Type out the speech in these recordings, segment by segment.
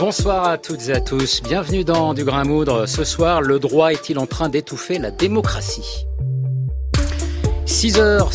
Bonsoir à toutes et à tous, bienvenue dans Du Grain à Moudre. Ce soir, le droit est-il en train d'étouffer la démocratie ? 6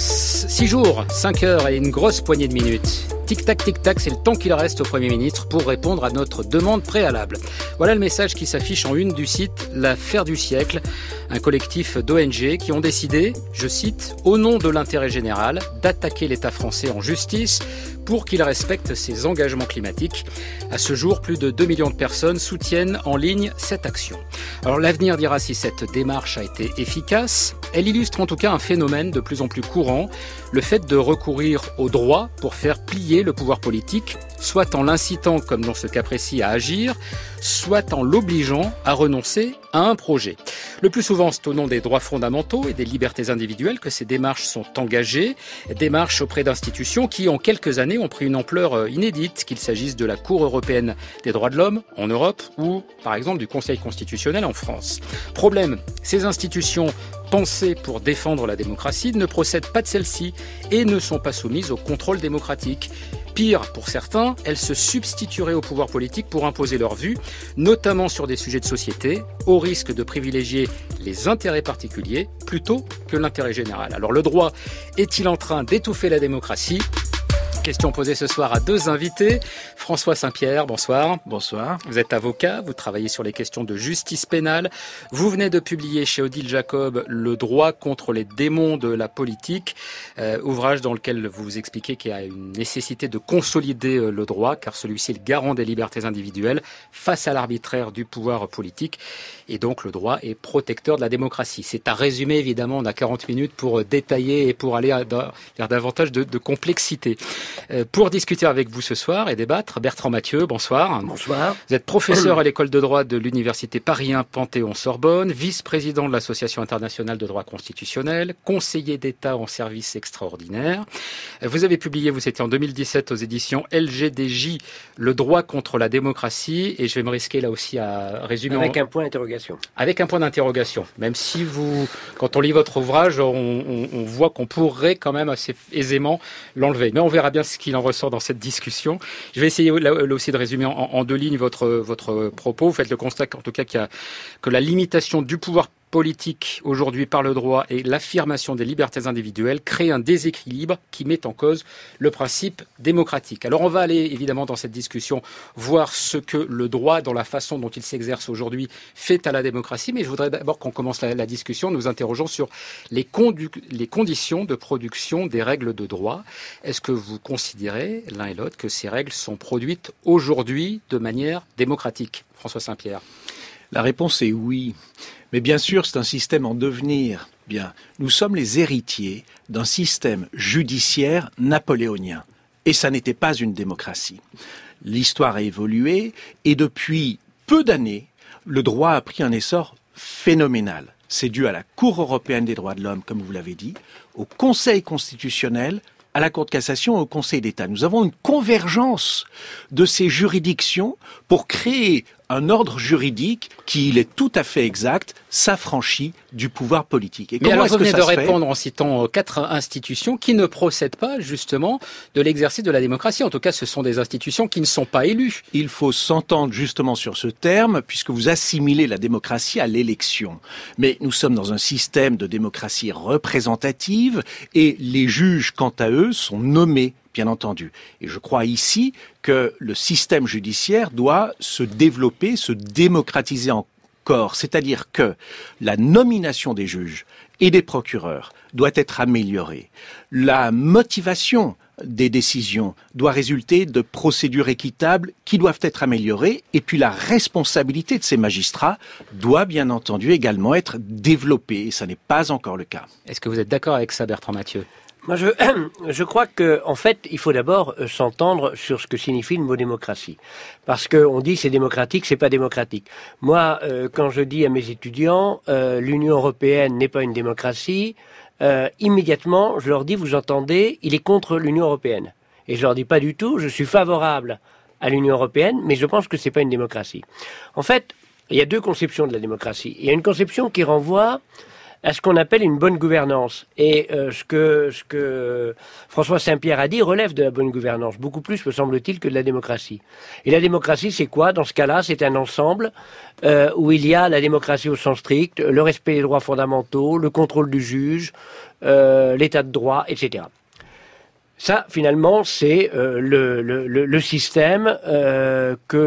jours, 5 heures et une grosse poignée de minutes. Tic-tac, tic-tac, c'est le temps qu'il reste au Premier ministre pour répondre à notre demande préalable. Voilà le message qui s'affiche en une du site L'Affaire du siècle, un collectif d'ONG qui ont décidé, je cite, au nom de l'intérêt général, d'attaquer l'État français en justice pour qu'il respecte ses engagements climatiques. À ce jour, plus de 2 millions de personnes soutiennent en ligne cette action. Alors l'avenir dira si cette démarche a été efficace. Elle illustre en tout cas un phénomène de plus en plus courant, le fait de recourir au droit pour faire plier le pouvoir politique, soit en l'incitant, comme dans ce cas précis, à agir, soit en l'obligeant à renoncer à un projet. Le plus souvent, c'est au nom des droits fondamentaux et des libertés individuelles que ces démarches sont engagées, démarches auprès d'institutions qui, en quelques années, ont pris une ampleur inédite, qu'il s'agisse de la Cour européenne des droits de l'homme en Europe ou, par exemple, du Conseil constitutionnel en France. Problème, ces institutions pensées pour défendre la démocratie ne procèdent pas de celle-ci et ne sont pas soumises au contrôle démocratique. Pire, pour certains, elles se substitueraient au pouvoir politique pour imposer leurs vues, notamment sur des sujets de société, au risque de privilégier les intérêts particuliers plutôt que l'intérêt général. Alors le droit est-il en train d'étouffer la démocratie ? Question posée ce soir à deux invités. François Saint-Pierre, bonsoir. Bonsoir. Vous êtes avocat, vous travaillez sur les questions de justice pénale. Vous venez de publier chez Odile Jacob Le droit contre les démons de la politique, ouvrage dans lequel vous expliquez qu'il y a une nécessité de consolider le droit, car celui-ci est le garant des libertés individuelles face à l'arbitraire du pouvoir politique. Et donc le droit est protecteur de la démocratie. C'est à résumer, évidemment, on a 40 minutes pour détailler et pour aller vers davantage de complexité. Pour discuter avec vous ce soir et débattre, Bertrand Mathieu, bonsoir. Bonsoir. Vous êtes professeur à l'école de droit de l'université Paris 1 Panthéon-Sorbonne, vice-président de l'Association internationale de droit constitutionnel, conseiller d'État en service extraordinaire. Vous avez publié, c'était en 2017 aux éditions LGDJ, Le droit contre la démocratie, et je vais me risquer là aussi à résumer. Avec un point d'interrogation. Avec un point d'interrogation. Même si quand on lit votre ouvrage, on voit qu'on pourrait quand même assez aisément l'enlever. Mais on verra bien ce qu'il en ressort dans cette discussion. Je vais essayer là aussi de résumer en deux lignes votre propos. Vous faites le constat en tout cas que la limitation du pouvoir politique aujourd'hui par le droit et l'affirmation des libertés individuelles crée un déséquilibre qui met en cause le principe démocratique. Alors on va aller évidemment dans cette discussion voir ce que le droit, dans la façon dont il s'exerce aujourd'hui, fait à la démocratie, mais je voudrais d'abord qu'on commence la discussion nous interrogeant sur les conditions de production des règles de droit. Est-ce que vous considérez, l'un et l'autre, que ces règles sont produites aujourd'hui de manière démocratique ? François Saint-Pierre. La réponse est oui. Mais bien sûr, c'est un système en devenir. Bien, nous sommes les héritiers d'un système judiciaire napoléonien. Et ça n'était pas une démocratie. L'histoire a évolué et depuis peu d'années, le droit a pris un essor phénoménal. C'est dû à la Cour européenne des droits de l'homme, comme vous l'avez dit, au Conseil constitutionnel, à la Cour de cassation et au Conseil d'État. Nous avons une convergence de ces juridictions pour créer un ordre juridique qui, il est tout à fait exact, s'affranchit du pouvoir politique. Et mais alors vous venez de fait répondre en citant 4 institutions qui ne procèdent pas justement de l'exercice de la démocratie. En tout cas, ce sont des institutions qui ne sont pas élues. Il faut s'entendre justement sur ce terme puisque vous assimilez la démocratie à l'élection. Mais nous sommes dans un système de démocratie représentative et les juges, quant à eux, sont nommés, bien entendu. Et je crois ici que le système judiciaire doit se développer, se démocratiser encore. C'est-à-dire que la nomination des juges et des procureurs doit être améliorée. La motivation des décisions doit résulter de procédures équitables qui doivent être améliorées. Et puis la responsabilité de ces magistrats doit bien entendu également être développée. Et ça n'est pas encore le cas. Est-ce que vous êtes d'accord avec ça, Bertrand Mathieu ? Moi, je crois que, en fait, il faut d'abord s'entendre sur ce que signifie le mot démocratie. Parce qu'on dit c'est démocratique, c'est pas démocratique. Moi, quand je dis à mes étudiants, l'Union européenne n'est pas une démocratie, immédiatement, je leur dis, vous entendez, il est contre l'Union européenne. Et je leur dis pas du tout, je suis favorable à l'Union européenne, mais je pense que c'est pas une démocratie. En fait, il y a deux conceptions de la démocratie. Il y a une conception qui renvoie à ce qu'on appelle une bonne gouvernance. Et ce que François Saint-Pierre a dit relève de la bonne gouvernance, beaucoup plus, me semble-t-il, que de la démocratie. Et la démocratie, c'est quoi? Dans ce cas-là, c'est un ensemble où il y a la démocratie au sens strict, le respect des droits fondamentaux, le contrôle du juge, l'état de droit, etc. Ça, finalement, c'est le système que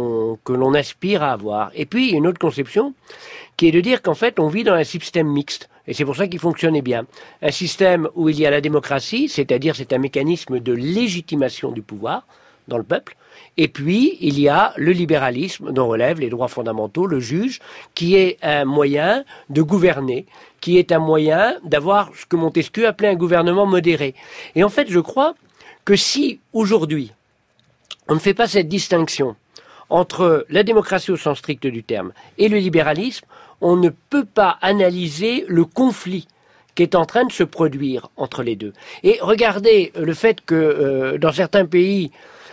l'on aspire à avoir. Et puis, il y a une autre conception qui est de dire qu'en fait, on vit dans un système mixte. Et c'est pour ça qu'il fonctionnait bien. Un système où il y a la démocratie, c'est-à-dire c'est un mécanisme de légitimation du pouvoir dans le peuple. Et puis, il y a le libéralisme dont relèvent les droits fondamentaux, le juge, qui est un moyen de gouverner, qui est un moyen d'avoir ce que Montesquieu appelait un gouvernement modéré. Et en fait, je crois que si, aujourd'hui, on ne fait pas cette distinction entre la démocratie au sens strict du terme et le libéralisme, on ne peut pas analyser le conflit qui est en train de se produire entre les deux. Et regardez le fait que dans certains pays,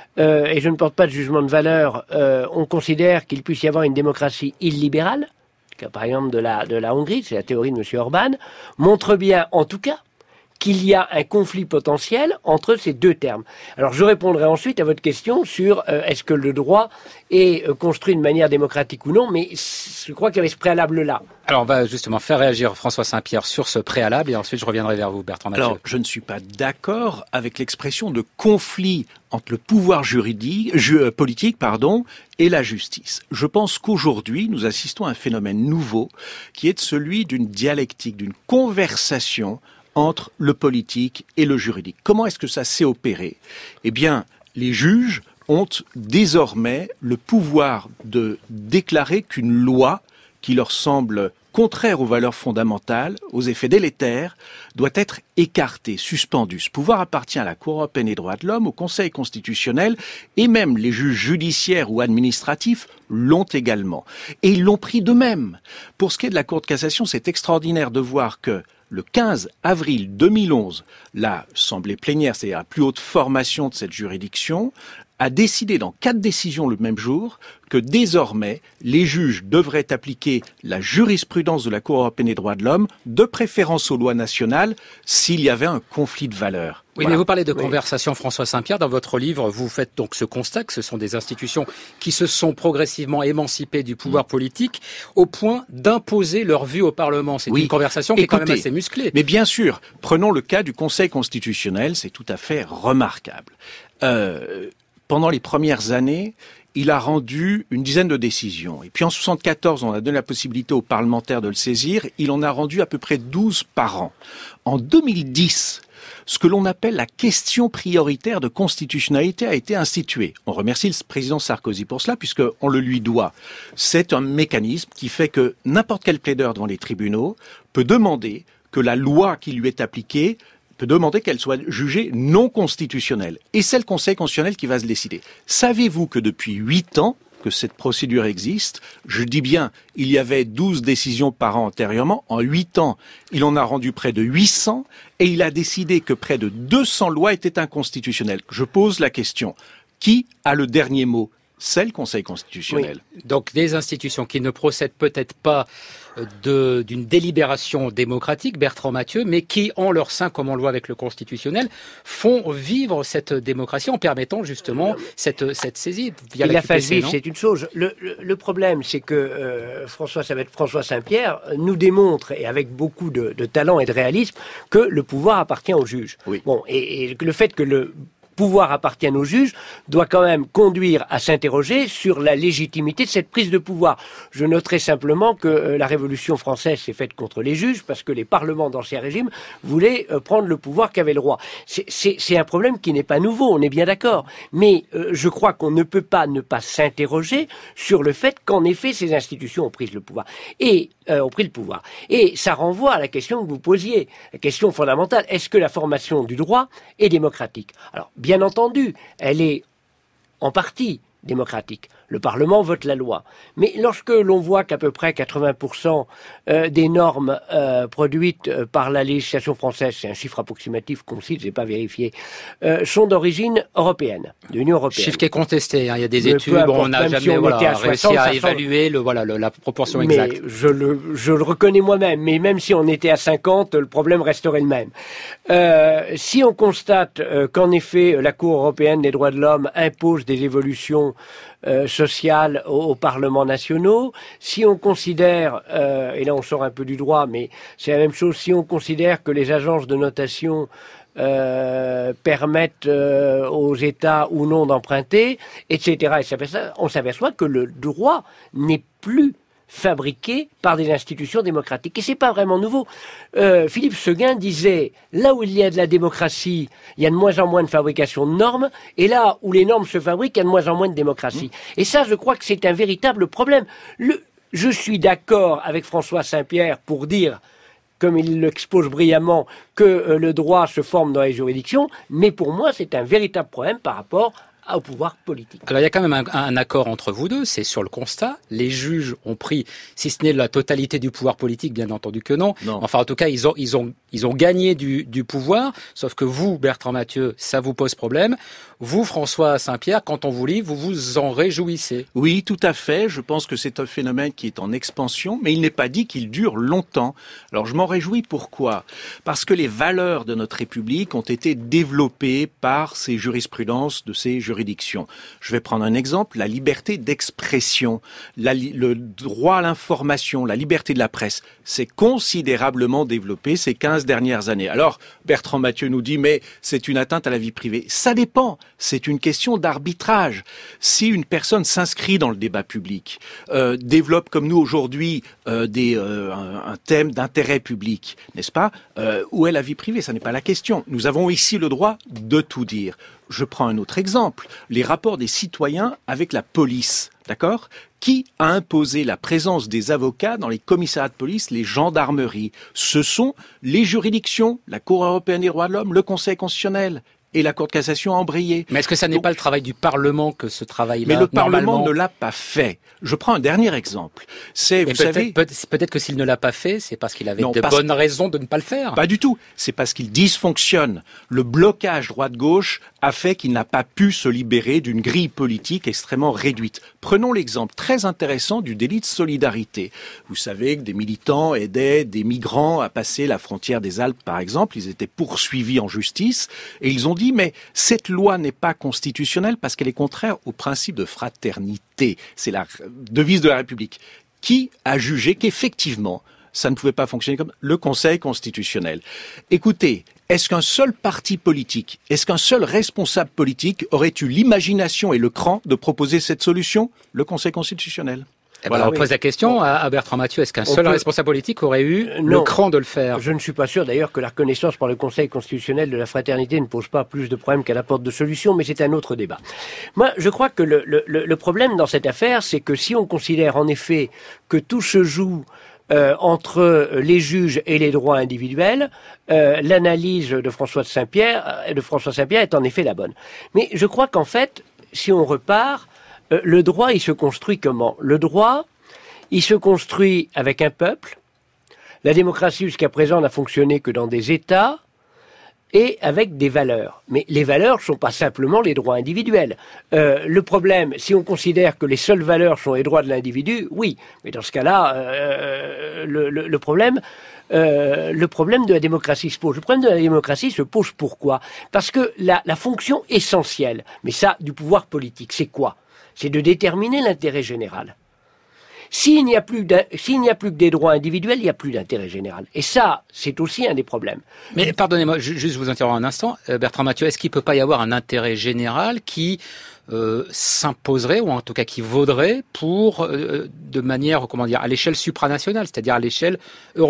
et je ne porte pas de jugement de valeur, on considère qu'il puisse y avoir une démocratie illibérale, par exemple de la Hongrie, c'est la théorie de M. Orban, montre bien, en tout cas, qu'il y a un conflit potentiel entre ces deux termes. Alors je répondrai ensuite à votre question sur est-ce que le droit est construit de manière démocratique ou non, mais je crois qu'il y avait ce préalable-là. Alors on va justement faire réagir François Saint-Pierre sur ce préalable et ensuite je reviendrai vers vous, Bertrand Mathieu. Alors je ne suis pas d'accord avec l'expression de conflit entre le pouvoir politique et la justice. Je pense qu'aujourd'hui nous assistons à un phénomène nouveau qui est celui d'une dialectique, d'une conversation entre le politique et le juridique. Comment est-ce que ça s'est opéré? Eh bien, les juges ont désormais le pouvoir de déclarer qu'une loi qui leur semble contraire aux valeurs fondamentales, aux effets délétères, doit être écartée, suspendue. Ce pouvoir appartient à la Cour européenne des droits de l'homme, au Conseil constitutionnel, et même les juges judiciaires ou administratifs l'ont également. Et ils l'ont pris d'eux-mêmes. Pour ce qui est de la Cour de cassation, c'est extraordinaire de voir que le 15 avril 2011, l'Assemblée plénière, c'est-à-dire la plus haute formation de cette juridiction, a décidé dans 4 décisions le même jour que désormais les juges devraient appliquer la jurisprudence de la Cour européenne des droits de l'homme, de préférence aux lois nationales, s'il y avait un conflit de valeurs. Oui, voilà. Mais vous parlez de conversation, François Saint-Pierre. Dans votre livre, vous faites donc ce constat que ce sont des institutions qui se sont progressivement émancipées du pouvoir politique au point d'imposer leur vue au Parlement. C'est une conversation qui est quand même assez musclée. Mais bien sûr, prenons le cas du Conseil constitutionnel, c'est tout à fait remarquable. Pendant les premières années, il a rendu une dizaine de décisions. Et puis en 1974, on a donné la possibilité aux parlementaires de le saisir. Il en a rendu à peu près 12 par an. En 2010, ce que l'on appelle la question prioritaire de constitutionnalité a été instituée. On remercie le président Sarkozy pour cela, puisqu'on le lui doit. C'est un mécanisme qui fait que n'importe quel plaideur devant les tribunaux peut demander que la loi qui lui est appliquée peut demander qu'elle soit jugée non constitutionnelle. Et c'est le Conseil constitutionnel qui va se décider. Savez-vous que depuis 8 ans que cette procédure existe, je dis bien, il y avait 12 décisions par an antérieurement, en 8 ans, il en a rendu près de 800, et il a décidé que près de 200 lois étaient inconstitutionnelles. Je pose la question, qui a le dernier mot ? C'est le Conseil constitutionnel. Oui. Donc des institutions qui ne procèdent peut-être pas d'une délibération démocratique, Bertrand Mathieu, mais qui, en leur sein, comme on le voit avec le constitutionnel, font vivre cette démocratie en permettant justement cette saisie. Via la phase vive, c'est une chose. Le problème, c'est que François Saint-Pierre nous démontre, et avec beaucoup de talent et de réalisme, que le pouvoir appartient aux juges. Oui. Bon, et le fait que le pouvoir appartienne aux juges doit quand même conduire à s'interroger sur la légitimité de cette prise de pouvoir. Je noterai simplement que la Révolution française s'est faite contre les juges parce que les parlements d'Ancien Régime voulaient prendre le pouvoir qu'avait le roi. C'est un problème qui n'est pas nouveau, on est bien d'accord. Mais je crois qu'on ne peut pas ne pas s'interroger sur le fait qu'en effet ces institutions ont pris le pouvoir. Et ça renvoie à la question que vous posiez, la question fondamentale. Est-ce que la formation du droit est démocratique ? Alors, bien entendu, elle est en partie démocratique. Le Parlement vote la loi. Mais lorsque l'on voit qu'à peu près 80% des normes produites par la législation française, c'est un chiffre approximatif qu'on cite, j'ai pas vérifié, sont d'origine européenne, de l'Union européenne. Chiffre qui est contesté, hein. Il y a des études, on n'a jamais réussi à évaluer la proportion exacte. Mais je le reconnais moi-même, mais même si on était à 50, le problème resterait le même. Si on constate qu'en effet la Cour européenne des droits de l'homme impose des évolutions sociales aux parlements nationaux, si on considère, et là on sort un peu du droit, mais c'est la même chose, si on considère que les agences de notation permettent aux États ou non d'emprunter, etc., on s'aperçoit que le droit n'est plus fabriqué par des institutions démocratiques. Et c'est pas vraiment nouveau. Philippe Séguin disait, là où il y a de la démocratie, il y a de moins en moins de fabrication de normes, et là où les normes se fabriquent, il y a de moins en moins de démocratie. Et ça, je crois que c'est un véritable problème. Je suis d'accord avec François Saint-Pierre pour dire, comme il l'expose brillamment, que le droit se forme dans les juridictions, mais pour moi, c'est un véritable problème par rapport au pouvoir politique. Alors il y a quand même un accord entre vous deux, c'est sur le constat. Les juges ont pris, si ce n'est la totalité du pouvoir politique, bien entendu que non. Enfin en tout cas, ils ont gagné du pouvoir, sauf que vous, Bertrand Mathieu, ça vous pose problème. Vous, François Saint-Pierre, quand on vous lit, vous vous en réjouissez. Oui, tout à fait. Je pense que c'est un phénomène qui est en expansion, mais il n'est pas dit qu'il dure longtemps. Alors je m'en réjouis, pourquoi ? Parce que les valeurs de notre République ont été développées par ces jurisprudences de ces juridictions. Je vais prendre un exemple, la liberté d'expression, le droit à l'information, la liberté de la presse, c'est considérablement développé ces 15 dernières années. Alors, Bertrand Mathieu nous dit, mais c'est une atteinte à la vie privée. Ça dépend. C'est une question d'arbitrage. Si une personne s'inscrit dans le débat public, développe comme nous aujourd'hui un thème d'intérêt public, n'est-ce pas ? Où est la vie privée ? Ça n'est pas la question. Nous avons ici le droit de tout dire. Je prends un autre exemple, les rapports des citoyens avec la police, d'accord ? Qui a imposé la présence des avocats dans les commissariats de police, les gendarmeries ? Ce sont les juridictions, la Cour européenne des droits de l'homme, le Conseil constitutionnel. Et la Cour de cassation a embrayé. Mais est-ce que ça n'est pas le travail du Parlement que ce travail-là ? Mais le Parlement ne l'a pas fait. Je prends un dernier exemple. Peut-être que s'il ne l'a pas fait, c'est parce qu'il avait de bonnes raisons de ne pas le faire. Pas du tout. C'est parce qu'il dysfonctionne. Le blocage droite-gauche a fait qu'il n'a pas pu se libérer d'une grille politique extrêmement réduite. Prenons l'exemple très intéressant du délit de solidarité. Vous savez que des militants aidaient des migrants à passer la frontière des Alpes, par exemple. Ils étaient poursuivis en justice et ils ont dit, mais cette loi n'est pas constitutionnelle parce qu'elle est contraire au principe de fraternité. C'est la devise de la République. Qui a jugé qu'effectivement, ça ne pouvait pas fonctionner comme le Conseil constitutionnel. Écoutez, est-ce qu'un seul parti politique, est-ce qu'un seul responsable politique aurait eu l'imagination et le cran de proposer cette solution ? Le Conseil constitutionnel. On pose la question à Bertrand Mathieu, est-ce qu'un seul responsable politique aurait eu le cran de le faire ? Je ne suis pas sûr d'ailleurs que la reconnaissance par le Conseil constitutionnel de la fraternité ne pose pas plus de problèmes qu'elle apporte de solutions, mais c'est un autre débat. Moi, je crois que le problème dans cette affaire, c'est que si on considère en effet que tout se joue entre les juges et les droits individuels, l'analyse de François Saint-Pierre est en effet la bonne. Mais je crois qu'en fait, si on repart, le droit, il se construit comment ? Le droit, il se construit avec un peuple. La démocratie, jusqu'à présent, n'a fonctionné que dans des États et avec des valeurs. Mais les valeurs ne sont pas simplement les droits individuels. Le problème, si on considère que les seules valeurs sont les droits de l'individu, oui. Mais dans ce cas-là, le problème de la démocratie se pose. Le problème de la démocratie se pose pourquoi ? Parce que la fonction essentielle, mais ça, du pouvoir politique, c'est quoi ? C'est de déterminer l'intérêt général. S'il n'y a plus que des droits individuels, il n'y a plus d'intérêt général. Et ça, c'est aussi un des problèmes. Mais pardonnez-moi, juste vous interromps un instant. Bertrand Mathieu, est-ce qu'il ne peut pas y avoir un intérêt général qui s'imposerait, ou en tout cas qui vaudrait pour, de manière, à l'échelle supranationale, c'est-à-dire à l'échelle européenne ?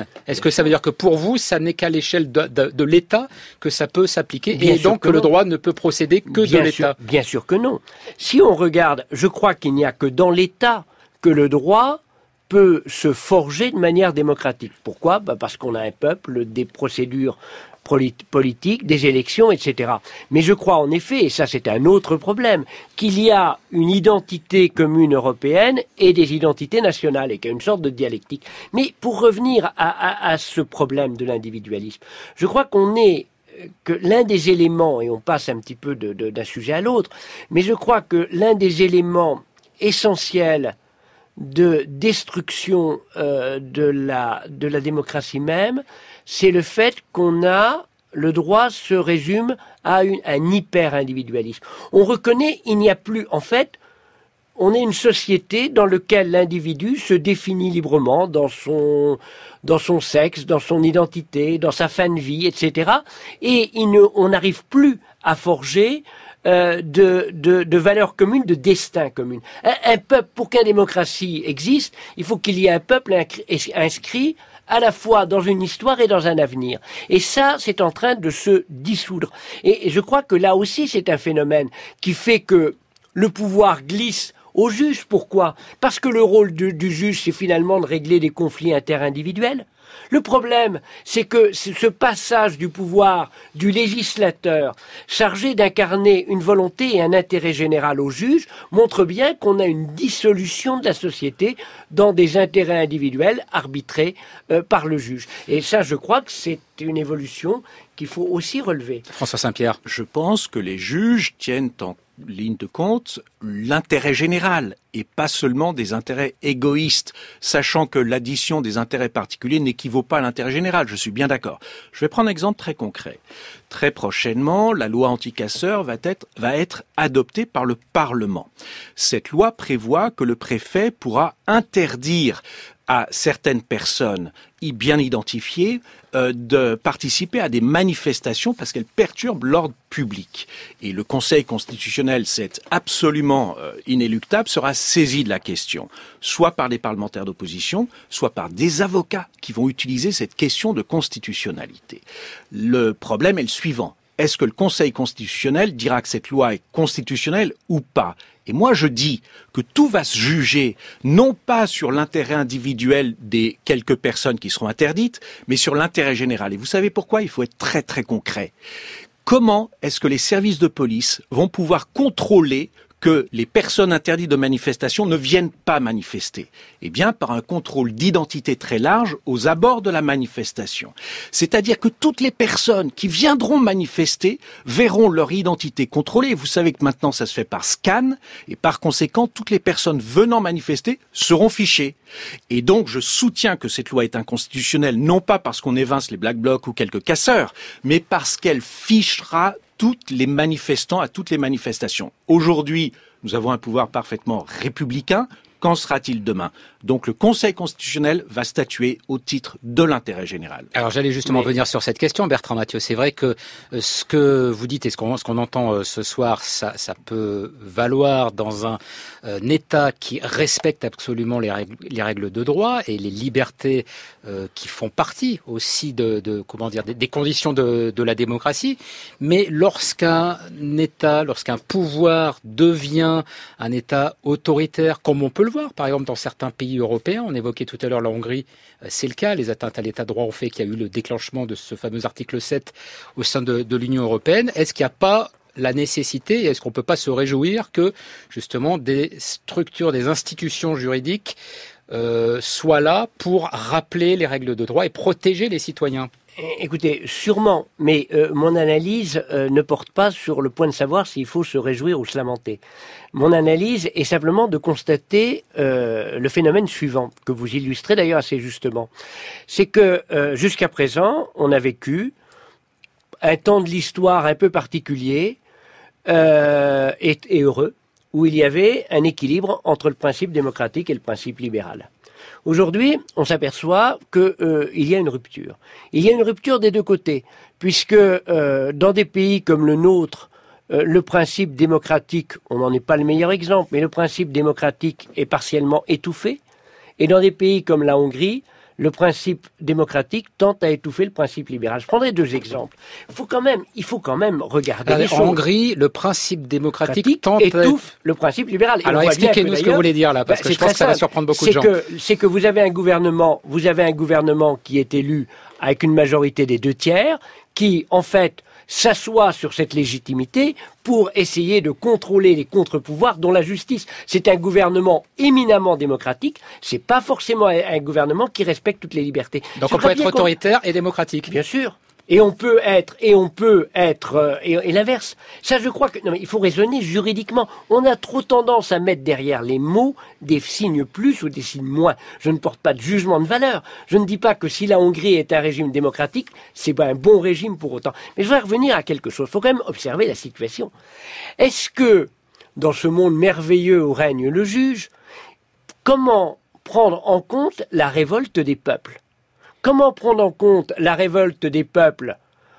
Est-ce que ça veut dire que pour vous, ça n'est qu'à l'échelle de l'État que ça peut s'appliquer, et donc que le droit ne peut procéder que de l'État ? Bien sûr que non. Si on regarde, je crois qu'il n'y a que dans l'État que le droit peut se forger de manière démocratique. Pourquoi ? Parce qu'on a un peuple, des procédures politiques, des élections, etc. Mais je crois en effet, et ça c'est un autre problème, qu'il y a une identité commune européenne et des identités nationales, et qu'il y a une sorte de dialectique. Mais pour revenir à ce problème de l'individualisme, je crois que l'un des éléments, et on passe un petit peu d'un sujet à l'autre, mais je crois que l'un des éléments essentiels de destruction de la démocratie même, c'est le fait le droit se résume à un hyper-individualisme. On reconnaît, il n'y a plus, en fait, on est une société dans laquelle l'individu se définit librement dans son sexe, dans son identité, dans sa fin de vie, etc. Et on n'arrive plus à forger de valeurs communes, de destin commun. Un peuple, pour qu'une démocratie existe, il faut qu'il y ait un peuple inscrit à la fois dans une histoire et dans un avenir. Et ça, c'est en train de se dissoudre. Et je crois que là aussi, c'est un phénomène qui fait que le pouvoir glisse au juge. Pourquoi ? Parce que le rôle du juge, c'est finalement de régler des conflits interindividuels. Le problème, c'est que ce passage du pouvoir du législateur chargé d'incarner une volonté et un intérêt général au juge montre bien qu'on a une dissolution de la société dans des intérêts individuels arbitrés par le juge. Et ça, je crois que c'est une évolution qu'il faut aussi relever. François Saint-Pierre. Je pense que les juges tiennent en ligne de compte l'intérêt général et pas seulement des intérêts égoïstes, sachant que l'addition des intérêts particuliers n'équivaut pas à l'intérêt général, je suis bien d'accord. Je vais prendre un exemple très concret. Très prochainement, la loi anti-casseurs va être adoptée par le Parlement. Cette loi prévoit que le préfet pourra interdire à certaines personnes bien identifiées de participer à des manifestations parce qu'elles perturbent l'ordre public. Et le Conseil constitutionnel, c'est absolument inéluctable, sera saisi de la question, soit par des parlementaires d'opposition, soit par des avocats qui vont utiliser cette question de constitutionnalité. Le problème est le suivant. Est-ce que le Conseil constitutionnel dira que cette loi est constitutionnelle ou pas ? Et moi, je dis que tout va se juger, non pas sur l'intérêt individuel des quelques personnes qui seront interdites, mais sur l'intérêt général. Et vous savez pourquoi ? Il faut être très très concret. Comment est-ce que les services de police vont pouvoir contrôler que les personnes interdites de manifestation ne viennent pas manifester? Eh bien, par un contrôle d'identité très large aux abords de la manifestation. C'est-à-dire que toutes les personnes qui viendront manifester verront leur identité contrôlée. Vous savez que maintenant, ça se fait par scan, et par conséquent, toutes les personnes venant manifester seront fichées. Et donc, je soutiens que cette loi est inconstitutionnelle, non pas parce qu'on évince les Black Blocs ou quelques casseurs, mais parce qu'elle fichera toutes les manifestants à toutes les manifestations. Aujourd'hui, nous avons un pouvoir parfaitement républicain. Qu'en sera-t-il demain ? Donc le Conseil constitutionnel va statuer au titre de l'intérêt général. Alors j'allais justement venir sur cette question, Bertrand Mathieu. C'est vrai que ce que vous dites et ce qu'on entend ce soir, ça peut valoir dans un État qui respecte absolument les règles de droit et les libertés qui font partie aussi des conditions de la démocratie. Mais lorsqu'un État, lorsqu'un pouvoir devient un État autoritaire, comme on peut le voir, par exemple, dans certains pays européens. On évoquait tout à l'heure la Hongrie, c'est le cas. Les atteintes à l'état de droit ont fait qu'il y a eu le déclenchement de ce fameux article 7 au sein de l'Union européenne. Est-ce qu'il n'y a pas la nécessité, et est-ce qu'on ne peut pas se réjouir que, justement, des structures, des institutions juridiques soient là pour rappeler les règles de droit et protéger les citoyens ? Écoutez, sûrement, mais mon analyse ne porte pas sur le point de savoir s'il faut se réjouir ou se lamenter. Mon analyse est simplement de constater le phénomène suivant, que vous illustrez d'ailleurs assez justement. C'est que jusqu'à présent, on a vécu un temps de l'histoire un peu particulier et heureux, où il y avait un équilibre entre le principe démocratique et le principe libéral. Aujourd'hui, on s'aperçoit qu'il y a une rupture. Il y a une rupture des deux côtés, puisque dans des pays comme le nôtre, le principe démocratique, on n'en est pas le meilleur exemple, mais le principe démocratique est partiellement étouffé. Et dans des pays comme la Hongrie, le principe démocratique tente à étouffer le principe libéral. Je prendrai 2 exemples. Il faut quand même regarder les choses. En Hongrie, le principe démocratique tente étouffe le principe libéral. Et alors expliquez-nous ce que vous voulez dire là, parce que je pense que ça va surprendre beaucoup de gens. C'est que vous avez un gouvernement qui est élu avec une majorité des 2/3, qui en fait s'assoit sur cette légitimité pour essayer de contrôler les contre-pouvoirs, dont la justice. C'est un gouvernement éminemment démocratique, c'est pas forcément un gouvernement qui respecte toutes les libertés. Donc on peut être autoritaire et démocratique. Bien sûr. Et l'inverse. Ça, je crois que, non, mais il faut raisonner juridiquement. On a trop tendance à mettre derrière les mots des signes plus ou des signes moins. Je ne porte pas de jugement de valeur. Je ne dis pas que si la Hongrie est un régime démocratique, c'est pas un bon régime pour autant. Mais je voudrais revenir à quelque chose. Il faut quand même observer la situation. Est-ce que, dans ce monde merveilleux où règne le juge, comment prendre en compte la révolte des peuples ? Comment prendre en compte la révolte des peuples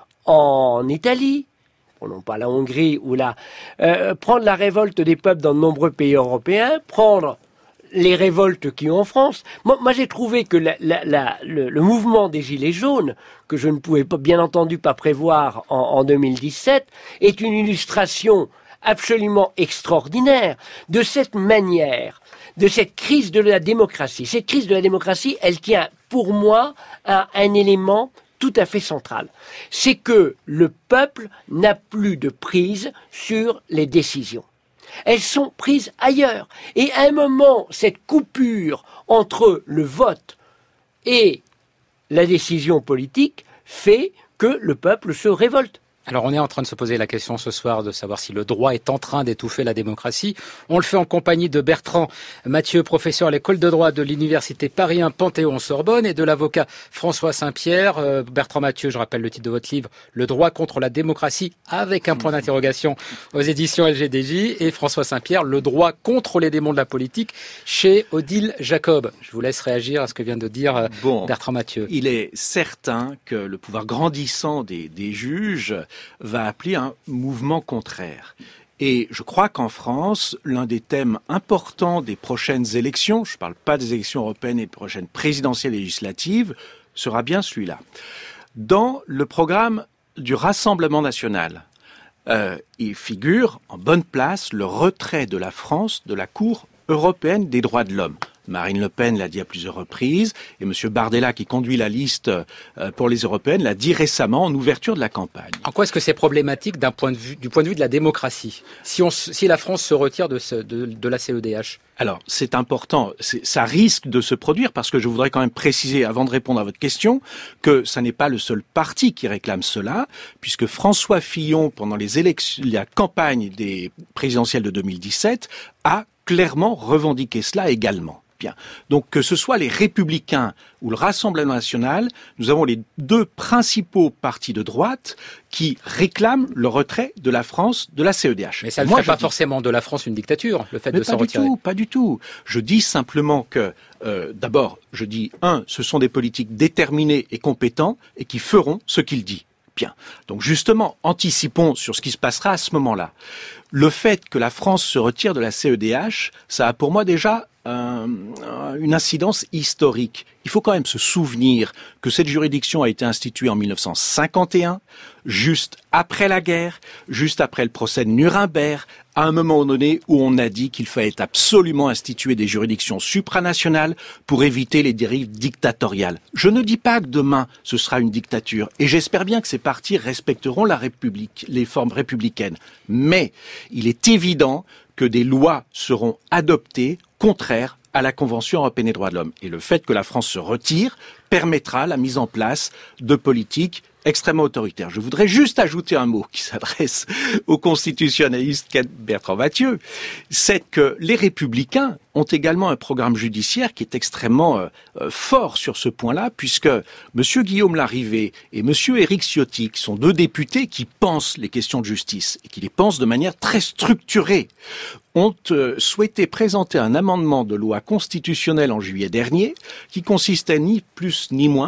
en Italie, prenons pas la Hongrie, ou prendre la révolte des peuples dans de nombreux pays européens, prendre les révoltes qu'il y a en France. Moi j'ai trouvé que le mouvement des Gilets jaunes, que je ne pouvais pas, bien entendu pas prévoir en 2017, est une illustration absolument extraordinaire de cette manière, de cette crise de la démocratie. Cette crise de la démocratie, elle tient pour moi à un élément tout à fait central. C'est que le peuple n'a plus de prise sur les décisions. Elles sont prises ailleurs. Et à un moment, cette coupure entre le vote et la décision politique fait que le peuple se révolte. Alors on est en train de se poser la question ce soir de savoir si le droit est en train d'étouffer la démocratie. On le fait en compagnie de Bertrand Mathieu, professeur à l'école de droit de l'université Paris 1 Panthéon-Sorbonne, et de l'avocat François Saint-Pierre. Bertrand Mathieu, je rappelle le titre de votre livre, Le droit contre la démocratie, avec un point d'interrogation, aux éditions LGDJ, et François Saint-Pierre, Le droit contre les démons de la politique, chez Odile Jacob. Je vous laisse réagir à ce que vient de dire Bertrand Mathieu. Il est certain que le pouvoir grandissant des juges va appeler un mouvement contraire. Et je crois qu'en France, l'un des thèmes importants des prochaines élections, je ne parle pas des élections européennes et des prochaines présidentielles et législatives, sera bien celui-là. Dans le programme du Rassemblement national, il figure en bonne place le retrait de la France de la Cour européenne des droits de l'homme. Marine Le Pen l'a dit à plusieurs reprises, et M. Bardella, qui conduit la liste pour les européennes, l'a dit récemment en ouverture de la campagne. En quoi est-ce que c'est problématique du point de vue de la démocratie, si la France se retire de la CEDH? Alors, c'est important, ça risque de se produire, parce que je voudrais quand même préciser, avant de répondre à votre question, que ça n'est pas le seul parti qui réclame cela, puisque François Fillon, pendant la campagne des présidentielles de 2017, a clairement revendiqué cela également. Bien. Donc que ce soit les Républicains ou le Rassemblement national, nous avons les 2 principaux partis de droite qui réclament le retrait de la France de la CEDH. Mais ça ne fait pas forcément de la France une dictature, le fait de s'en retirer. Pas du tout. Je dis simplement que, d'abord, ce sont des politiques déterminés et compétents et qui feront ce qu'ils disent. Bien. Donc justement, anticipons sur ce qui se passera à ce moment-là. Le fait que la France se retire de la CEDH, ça a pour moi déjà une incidence historique. Il faut quand même se souvenir que cette juridiction a été instituée en 1951, juste après la guerre, juste après le procès de Nuremberg, à un moment donné où on a dit qu'il fallait absolument instituer des juridictions supranationales pour éviter les dérives dictatoriales. Je ne dis pas que demain ce sera une dictature, et j'espère bien que ces partis respecteront la République, les formes républicaines. Mais il est évident que des lois seront adoptées contraires à la Convention européenne des droits de l'homme. Et le fait que la France se retire permettra la mise en place de politiques extrêmement autoritaires. Je voudrais juste ajouter un mot qui s'adresse au constitutionnaliste Bertrand Mathieu, c'est que les Républicains ont également un programme judiciaire qui est extrêmement fort sur ce point-là, puisque M. Guillaume Larrivé et M. Éric Ciotti, qui sont 2 députés qui pensent les questions de justice et qui les pensent de manière très structurée, ont souhaité présenter un amendement de loi constitutionnelle en juillet dernier qui consistait ni plus ni moins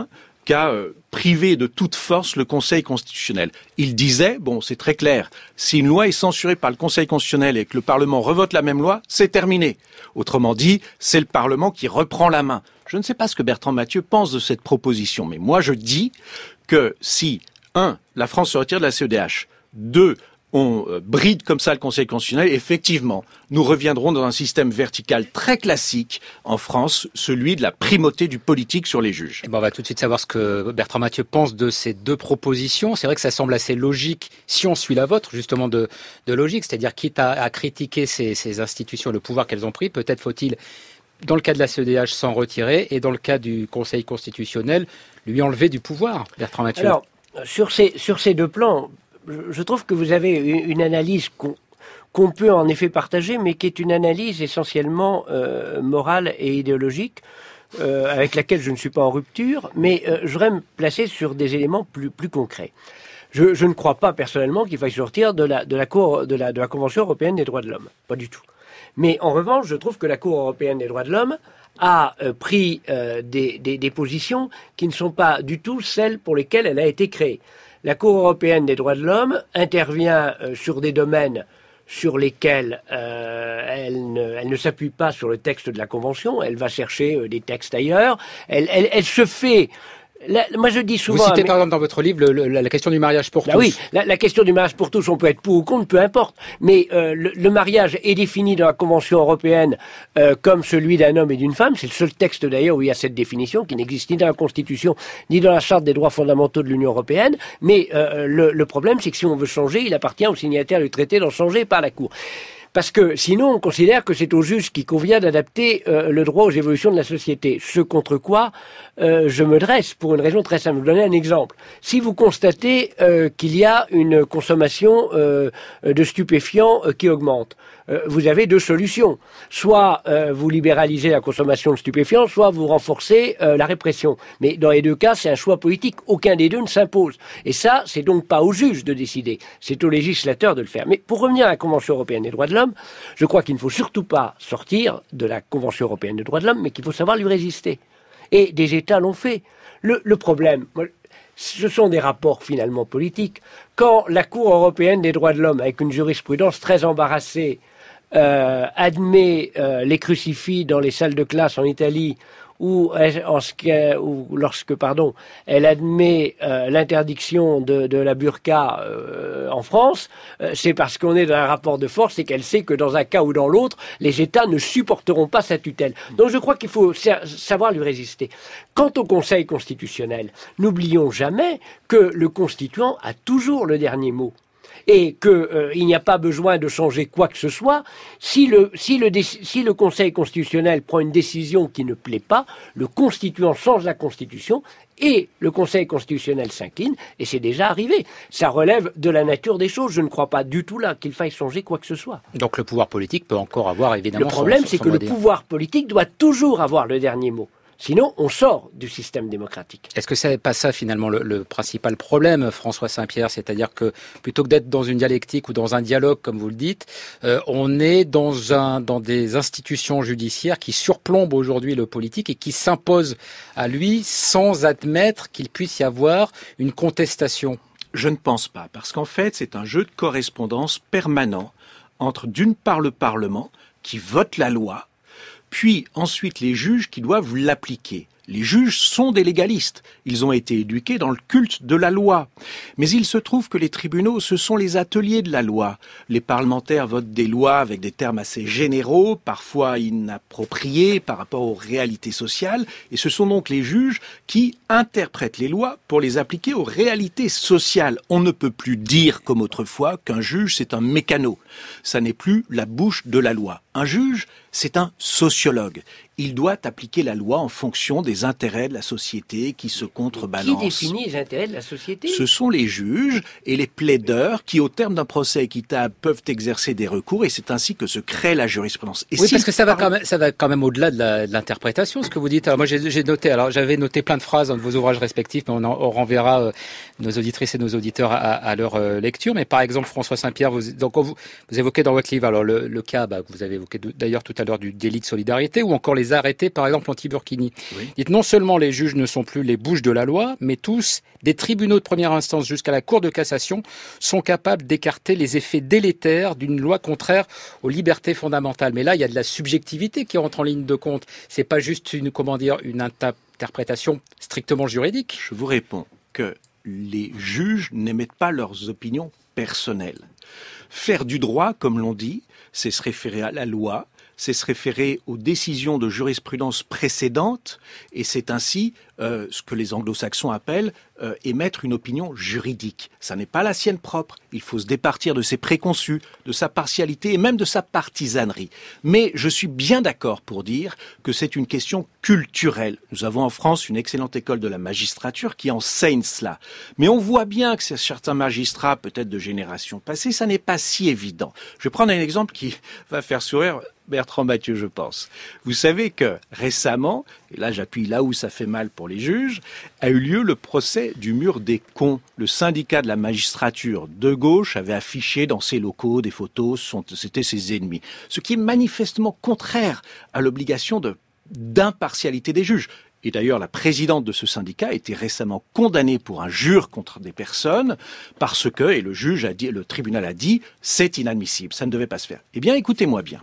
qu'à priver de toute force le Conseil constitutionnel. Il disait, bon, c'est très clair, si une loi est censurée par le Conseil constitutionnel et que le Parlement revote la même loi, c'est terminé. Autrement dit, c'est le Parlement qui reprend la main. Je ne sais pas ce que Bertrand Mathieu pense de cette proposition, mais moi je dis que si, 1, la France se retire de la CEDH, 2, on bride comme ça le Conseil constitutionnel, effectivement, nous reviendrons dans un système vertical très classique en France, celui de la primauté du politique sur les juges. Et on va tout de suite savoir ce que Bertrand Mathieu pense de ces deux propositions. C'est vrai que ça semble assez logique si on suit la vôtre, justement de logique, c'est-à-dire quitte à critiquer ces institutions, le pouvoir qu'elles ont pris, peut-être faut-il, dans le cas de la CEDH, s'en retirer, et dans le cas du Conseil constitutionnel, lui enlever du pouvoir, Bertrand Mathieu. Alors, sur ces deux plans, je trouve que vous avez une analyse qu'on peut en effet partager, mais qui est une analyse essentiellement morale et idéologique, avec laquelle je ne suis pas en rupture, mais je voudrais me placer sur des éléments plus concrets. Je ne crois pas personnellement qu'il faille sortir de la Convention européenne des droits de l'homme, pas du tout. Mais en revanche, je trouve que la Cour européenne des droits de l'homme a pris des positions qui ne sont pas du tout celles pour lesquelles elle a été créée. La Cour européenne des droits de l'homme intervient sur des domaines sur lesquels elle ne s'appuie pas sur le texte de la Convention. Elle va chercher des textes ailleurs. Elle se fait... moi je dis souvent... Vous citez par exemple dans votre livre la question du mariage pour tous. Oui, la question du mariage pour tous, on peut être pour ou contre, peu importe. Mais le mariage est défini dans la Convention européenne comme celui d'un homme et d'une femme. C'est le seul texte d'ailleurs où il y a cette définition qui n'existe ni dans la Constitution ni dans la Charte des droits fondamentaux de l'Union européenne. Mais le problème, c'est que si on veut changer, il appartient aux signataires du traité d'en changer par la Cour. Parce que sinon, on considère que c'est au juge qui convient d'adapter le droit aux évolutions de la société. Ce contre quoi je me dresse pour une raison très simple. Je vais vous donner un exemple. Si vous constatez qu'il y a une consommation de stupéfiants qui augmente, vous avez deux solutions. Soit vous libéralisez la consommation de stupéfiants, soit vous renforcez la répression. Mais dans les deux cas, c'est un choix politique. Aucun des deux ne s'impose. Et ça, c'est donc pas au juge de décider. C'est au législateur de le faire. Mais pour revenir à la Convention européenne des droits de l'homme, je crois qu'il ne faut surtout pas sortir de la Convention européenne des droits de l'homme, mais qu'il faut savoir lui résister. Et des États l'ont fait. Le problème, ce sont des rapports finalement politiques. Quand la Cour européenne des droits de l'homme, avec une jurisprudence très embarrassée, admet les crucifix dans les salles de classe en Italie, ou lorsque elle admet l'interdiction de la burqa en France, c'est parce qu'on est dans un rapport de force et qu'elle sait que dans un cas ou dans l'autre, les États ne supporteront pas sa tutelle. Donc je crois qu'il faut savoir lui résister. Quant au Conseil constitutionnel, n'oublions jamais que le constituant a toujours le dernier mot. Et qu'il n'y a pas besoin de changer quoi que ce soit. Si le Conseil constitutionnel prend une décision qui ne plaît pas, le constituant change la Constitution et le Conseil constitutionnel s'incline, et c'est déjà arrivé. Ça relève de la nature des choses. Je ne crois pas du tout là qu'il faille changer quoi que ce soit. Donc le pouvoir politique peut encore avoir évidemment... Le problème, c'est que le pouvoir politique doit toujours avoir le dernier mot. Sinon, on sort du système démocratique. Est-ce que c'est pas ça finalement le principal problème, François Saint-Pierre? C'est-à-dire que plutôt que d'être dans une dialectique ou dans un dialogue, comme vous le dites, on est dans des institutions judiciaires qui surplombent aujourd'hui le politique et qui s'imposent à lui sans admettre qu'il puisse y avoir une contestation. Je ne pense pas, parce qu'en fait, c'est un jeu de correspondance permanent entre d'une part le Parlement qui vote la loi, puis ensuite les juges qui doivent l'appliquer. Les juges sont des légalistes. Ils ont été éduqués dans le culte de la loi. Mais il se trouve que les tribunaux, ce sont les ateliers de la loi. Les parlementaires votent des lois avec des termes assez généraux, parfois inappropriés par rapport aux réalités sociales. Et ce sont donc les juges qui interprètent les lois pour les appliquer aux réalités sociales. On ne peut plus dire, comme autrefois, qu'un juge, c'est un mécano. Ça n'est plus la bouche de la loi. Un juge, c'est un sociologue. Il doit appliquer la loi en fonction des intérêts de la société qui se contrebalancent. Qui définit les intérêts de la société ? Ce sont les juges et les plaideurs qui, au terme d'un procès équitable, peuvent exercer des recours, et c'est ainsi que se crée la jurisprudence. Et oui, parce que ça va quand même au-delà de l'interprétation, ce que vous dites. Alors moi, j'avais noté plein de phrases dans vos ouvrages respectifs, mais on renverra nos auditrices et nos auditeurs à leur lecture. Mais par exemple, François Saint-Pierre, vous évoquez dans votre livre alors le cas que vous avez évoqué d'ailleurs tout à l'heure du délit de solidarité, ou encore les les arrêtés, par exemple anti-Burkini. Oui. Dites, non seulement les juges ne sont plus les bouches de la loi, mais tous, des tribunaux de première instance jusqu'à la Cour de cassation, sont capables d'écarter les effets délétères d'une loi contraire aux libertés fondamentales. Mais là, il y a de la subjectivité qui rentre en ligne de compte. C'est pas juste une interprétation strictement juridique. Je vous réponds que les juges n'émettent pas leurs opinions personnelles. Faire du droit, comme l'on dit, c'est se référer à la loi, c'est se référer aux décisions de jurisprudence précédentes, et c'est ainsi ce que les anglo-saxons appellent émettre une opinion juridique. Ça n'est pas la sienne propre. Il faut se départir de ses préconçus, de sa partialité et même de sa partisanerie. Mais je suis bien d'accord pour dire que c'est une question culturelle. Nous avons en France une excellente école de la magistrature qui enseigne cela. Mais on voit bien que certains magistrats, peut-être de générations passées, ça n'est pas si évident. Je vais prendre un exemple qui va faire sourire Bertrand Mathieu, je pense. Vous savez que récemment, et là j'appuie là où ça fait mal pour les juges, a eu lieu le procès du mur des cons. Le syndicat de la magistrature de gauche avait affiché dans ses locaux des photos, c'était ses ennemis. Ce qui est manifestement contraire à l'obligation d'impartialité des juges. Et d'ailleurs, la présidente de ce syndicat a été récemment condamnée pour injure contre des personnes parce que, et le tribunal a dit, c'est inadmissible, ça ne devait pas se faire. Eh bien, écoutez-moi bien.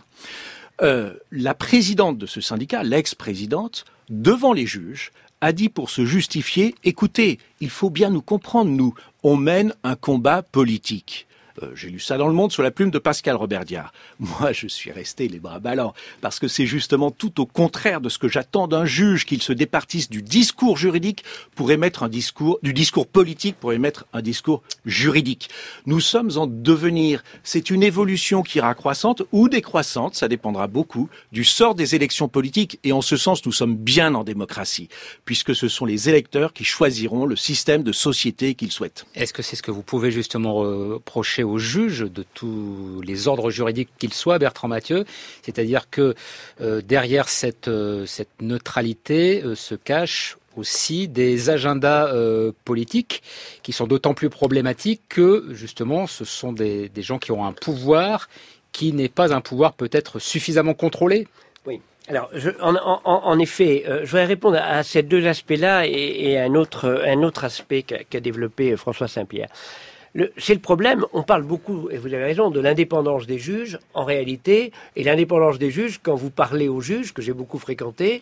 La présidente de ce syndicat, l'ex-présidente, devant les juges, a dit pour se justifier, écoutez, il faut bien nous comprendre, nous, on mène un combat politique. J'ai lu ça dans Le Monde sous la plume de Pascal Roberdiard. Moi, je suis resté les bras ballants, parce que c'est justement tout au contraire de ce que j'attends d'un juge, qu'il se départisse du discours juridique pour émettre du discours politique pour émettre un discours juridique. Nous sommes en devenir. C'est une évolution qui ira croissante ou décroissante, ça dépendra beaucoup du sort des élections politiques, et en ce sens, nous sommes bien en démocratie, puisque ce sont les électeurs qui choisiront le système de société qu'ils souhaitent. Cette ce que vous pouvez justement reprocher aux juges de tous les ordres juridiques qu'ils soient, Bertrand Mathieu, c'est-à-dire que derrière cette neutralité se cachent aussi des agendas politiques qui sont d'autant plus problématiques que justement ce sont des gens qui ont un pouvoir qui n'est pas un pouvoir peut-être suffisamment contrôlé. Oui. Alors, en effet, je voudrais répondre à ces deux aspects-là et à un autre aspect qu'a développé François Saint-Pierre. C'est le problème, on parle beaucoup, et vous avez raison, de l'indépendance des juges, en réalité, et l'indépendance des juges, quand vous parlez aux juges, que j'ai beaucoup fréquentés,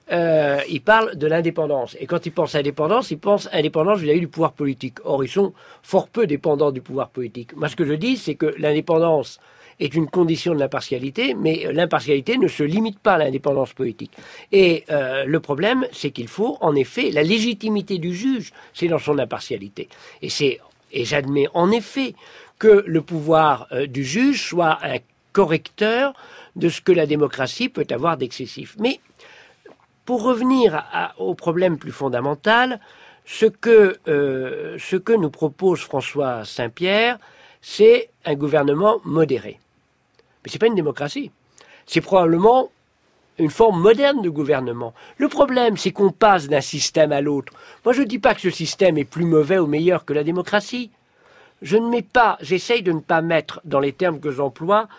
ils parlent de l'indépendance. Et quand ils pensent à l'indépendance, ils pensent à l'indépendance vis-à-vis du pouvoir politique. Or, ils sont fort peu dépendants du pouvoir politique. Moi, ce que je dis, c'est que l'indépendance est une condition de l'impartialité, mais l'impartialité ne se limite pas à l'indépendance politique. Et le problème, c'est qu'il faut, en effet, la légitimité du juge, c'est dans son impartialité. Et j'admets en effet que le pouvoir du juge soit un correcteur de ce que la démocratie peut avoir d'excessif. Mais pour revenir au problème plus fondamental, ce que nous propose François Saint-Pierre, c'est un gouvernement modéré. Mais c'est pas une démocratie. C'est probablement une forme moderne de gouvernement. Le problème, c'est qu'on passe d'un système à l'autre. Moi, je ne dis pas que ce système est plus mauvais ou meilleur que la démocratie. J'essaye de ne pas mettre dans les termes que j'emploie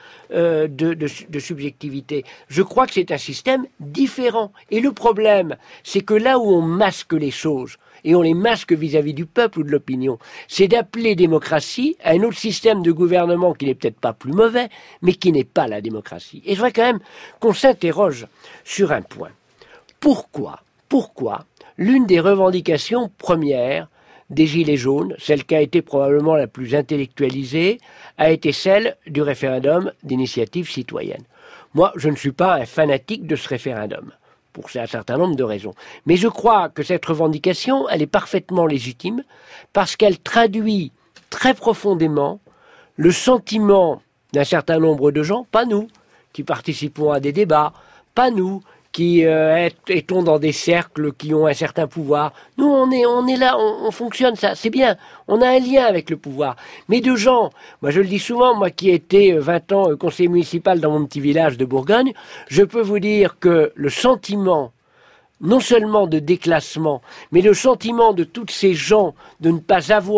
de subjectivité. Je crois que c'est un système différent. Et le problème, c'est que là où on masque les choses, et on les masque vis-à-vis du peuple ou de l'opinion, c'est d'appeler démocratie à un autre système de gouvernement qui n'est peut-être pas plus mauvais, mais qui n'est pas la démocratie. Et je voudrais quand même qu'on s'interroge sur un point. Pourquoi l'une des revendications premières des Gilets jaunes, celle qui a été probablement la plus intellectualisée, a été celle du référendum d'initiative citoyenne. Moi, je ne suis pas un fanatique de ce référendum, pour un certain nombre de raisons. Mais je crois que cette revendication, elle est parfaitement légitime, parce qu'elle traduit très profondément le sentiment d'un certain nombre de gens, pas nous, qui participons à des débats, pas nous, qui étons dans des cercles qui ont un certain pouvoir. Nous, on est là, on fonctionne, ça, c'est bien. On a un lien avec le pouvoir. Mais de gens, moi je le dis souvent, moi qui ai été 20 ans conseiller municipal dans mon petit village de Bourgogne, je peux vous dire que le sentiment, non seulement de déclassement, mais le sentiment de tous ces gens de ne pas avoir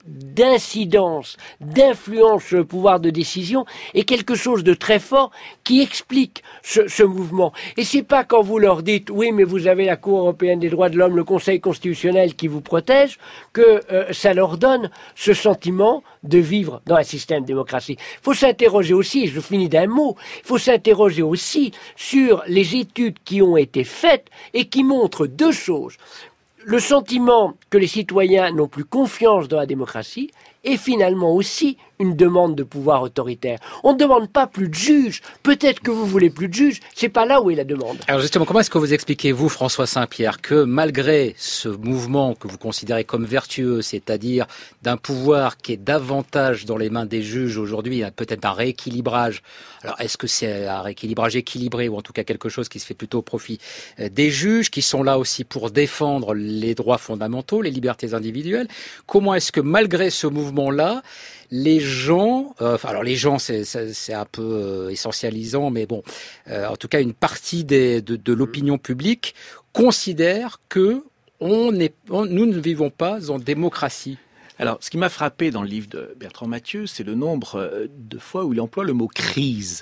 d'incidence, d'influence sur le pouvoir de décision est quelque chose de très fort qui explique ce mouvement. Et c'est pas quand vous leur dites oui mais vous avez la Cour européenne des droits de l'homme, le Conseil constitutionnel qui vous protège que ça leur donne ce sentiment de vivre dans un système de démocratie. Il faut s'interroger aussi, et je finis d'un mot, il faut s'interroger aussi sur les études qui ont été faites et qui montrent deux choses. Le sentiment que les citoyens n'ont plus confiance dans la démocratie et finalement aussi une demande de pouvoir autoritaire. On ne demande pas plus de juges. Peut-être que vous voulez plus de juges. C'est pas là où est la demande. Alors justement, comment est-ce que vous expliquez, vous, François Saint-Pierre, que malgré ce mouvement que vous considérez comme vertueux, c'est-à-dire d'un pouvoir qui est davantage dans les mains des juges aujourd'hui, peut-être un rééquilibrage. Alors est-ce que c'est un rééquilibrage équilibré ou en tout cas quelque chose qui se fait plutôt au profit des juges qui sont là aussi pour défendre les droits fondamentaux, les libertés individuelles? Comment est-ce que malgré ce mouvement-là, les gens, alors les gens c'est un peu essentialisant, mais bon, en tout cas une partie de l'opinion publique considère que nous ne vivons pas en démocratie? Alors, ce qui m'a frappé dans le livre de Bertrand Mathieu, c'est le nombre de fois où il emploie le mot crise.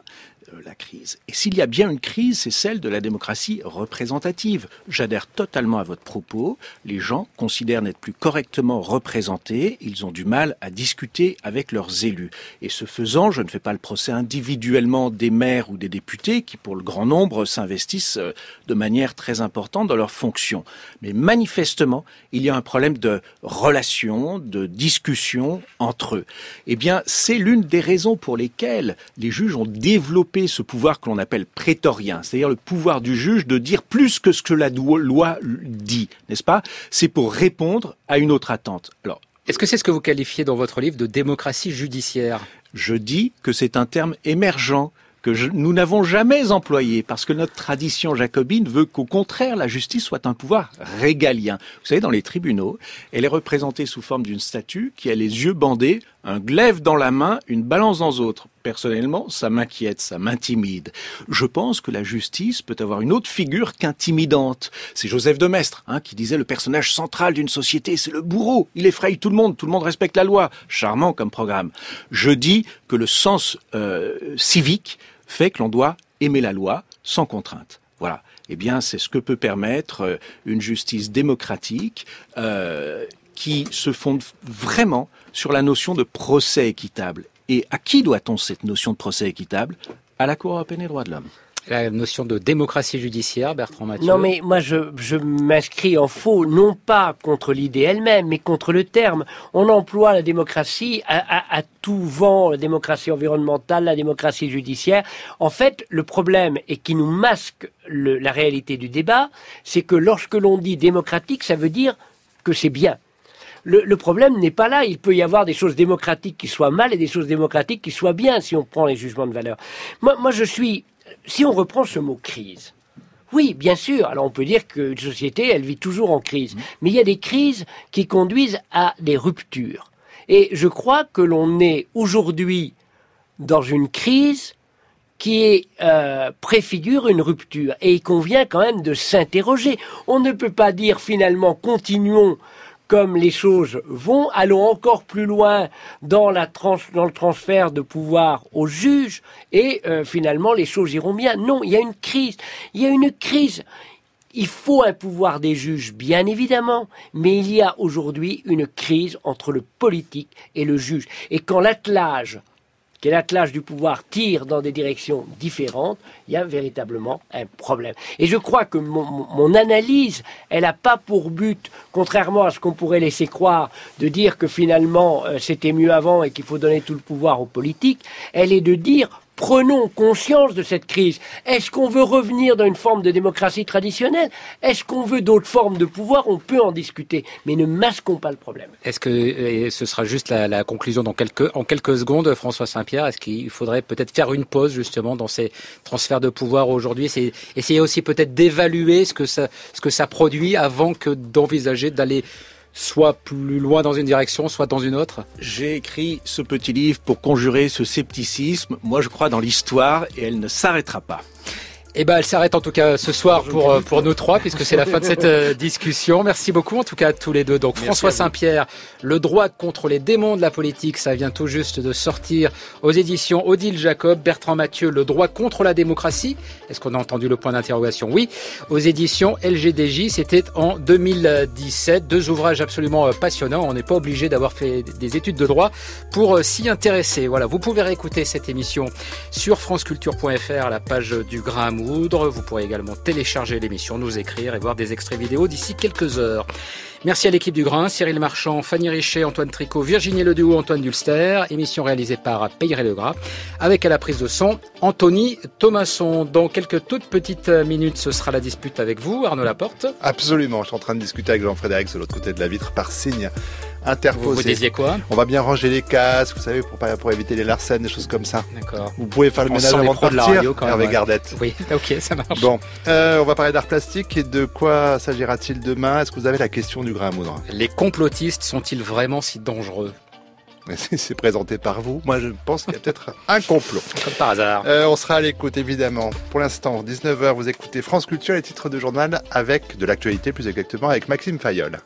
La crise. Et s'il y a bien une crise, c'est celle de la démocratie représentative. J'adhère totalement à votre propos. Les gens considèrent n'être plus correctement représentés. Ils ont du mal à discuter avec leurs élus. Et ce faisant, je ne fais pas le procès individuellement des maires ou des députés qui, pour le grand nombre, s'investissent de manière très importante dans leurs fonctions. Mais manifestement, il y a un problème de relation, de discussion entre eux. Eh bien, c'est l'une des raisons pour lesquelles les juges ont développé ce pouvoir que l'on appelle prétorien, c'est-à-dire le pouvoir du juge de dire plus que ce que la loi dit, n'est-ce pas? C'est pour répondre à une autre attente. Alors, est-ce que c'est ce que vous qualifiez dans votre livre de démocratie judiciaire? Je dis que c'est un terme émergent que nous n'avons jamais employé, parce que notre tradition jacobine veut qu'au contraire, la justice soit un pouvoir régalien. Vous savez, dans les tribunaux, elle est représentée sous forme d'une statue qui a les yeux bandés, un glaive dans la main, une balance dans l'autre. Personnellement, ça m'inquiète, ça m'intimide. Je pense que la justice peut avoir une autre figure qu'intimidante. C'est Joseph de Maistre qui disait le personnage central d'une société, c'est le bourreau. Il effraie tout le monde respecte la loi. Charmant comme programme. Je dis que le sens civique fait que l'on doit aimer la loi sans contrainte. Voilà. Eh bien, c'est ce que peut permettre une justice démocratique qui se fonde vraiment sur la notion de procès équitable. Et à qui doit-on cette notion de procès équitable? À la Cour européenne des droits de l'homme. La notion de démocratie judiciaire, Bertrand Mathieu. Non, mais moi, je m'inscris en faux, non pas contre l'idée elle-même, mais contre le terme. On emploie la démocratie à tout vent, la démocratie environnementale, la démocratie judiciaire. En fait, le problème, et qui nous masque la réalité du débat, c'est que lorsque l'on dit démocratique, ça veut dire que c'est bien. Le problème n'est pas là. Il peut y avoir des choses démocratiques qui soient mal et des choses démocratiques qui soient bien, si on prend les jugements de valeur. Moi, si on reprend ce mot crise, oui, bien sûr. Alors on peut dire qu'une société, elle vit toujours en crise. Mais il y a des crises qui conduisent à des ruptures. Et je crois que l'on est aujourd'hui dans une crise qui préfigure une rupture. Et il convient quand même de s'interroger. On ne peut pas dire finalement continuons comme les choses vont, allons encore plus loin dans le transfert de pouvoir aux juges et finalement les choses iront bien. Non, il y a une crise. Il y a une crise. Il faut un pouvoir des juges, bien évidemment, mais il y a aujourd'hui une crise entre le politique et le juge. Et quand l'attelage du pouvoir tire dans des directions différentes, il y a véritablement un problème. Et je crois que mon analyse, elle n'a pas pour but, contrairement à ce qu'on pourrait laisser croire, de dire que finalement c'était mieux avant et qu'il faut donner tout le pouvoir aux politiques, elle est de dire prenons conscience de cette crise. Est-ce qu'on veut revenir dans une forme de démocratie traditionnelle? Est-ce qu'on veut d'autres formes de pouvoir? On peut en discuter, mais ne masquons pas le problème. Est-ce que, et ce sera juste la conclusion en quelques secondes, François Saint-Pierre, est-ce qu'il faudrait peut-être faire une pause justement dans ces transferts de pouvoir aujourd'hui, essayer aussi peut-être d'évaluer ce que ça produit avant que d'envisager d'aller soit plus loin dans une direction, soit dans une autre? J'ai écrit ce petit livre pour conjurer ce scepticisme. Moi, je crois dans l'histoire et elle ne s'arrêtera pas. Elle s'arrête en tout cas ce soir pour nous trois, puisque c'est la fin de cette discussion. Merci beaucoup en tout cas à tous les deux. Donc François Saint-Pierre, Le droit contre les démons de la politique, ça vient tout juste de sortir aux éditions Odile Jacob. Bertrand Mathieu, Le droit contre la démocratie. Est-ce qu'on a entendu le point d'interrogation? Oui. Aux éditions LGDJ, c'était en 2017. Deux ouvrages absolument passionnants. On n'est pas obligé d'avoir fait des études de droit pour s'y intéresser. Voilà, vous pouvez réécouter cette émission sur franceculture.fr, la page du Grain à moudre. Vous pourrez également télécharger l'émission, nous écrire et voir des extraits vidéo d'ici quelques heures. Merci à l'équipe du Grain, Cyril Marchand, Fanny Richet, Antoine Tricot, Virginie Leduc, Antoine Dulster. Émission réalisée par Peyre Legras, avec à la prise de son Anthony Thomasson. Dans quelques toutes petites minutes, ce sera la dispute avec vous, Arnaud Laporte. Absolument, je suis en train de discuter avec Jean-Frédéric de l'autre côté de la vitre par signe interposé. Vous disiez quoi? On va bien ranger les casques, vous savez, pour éviter les larcènes, des choses comme ça. D'accord. Vous pouvez faire le ménage avant de partir, Hervé Gardette. Oui, ok, ça marche. Bon, on va parler d'art plastique et de quoi s'agira-t-il demain? Est-ce que vous avez la question du Grain à moudre? Les complotistes sont-ils vraiment si dangereux? C'est présenté par vous. Moi, je pense qu'il y a peut-être un complot. Comme par hasard. On sera à l'écoute, évidemment. Pour l'instant, 19h, vous écoutez France Culture, les titres de journal avec de l'actualité, plus exactement, avec Maxime Fayolle.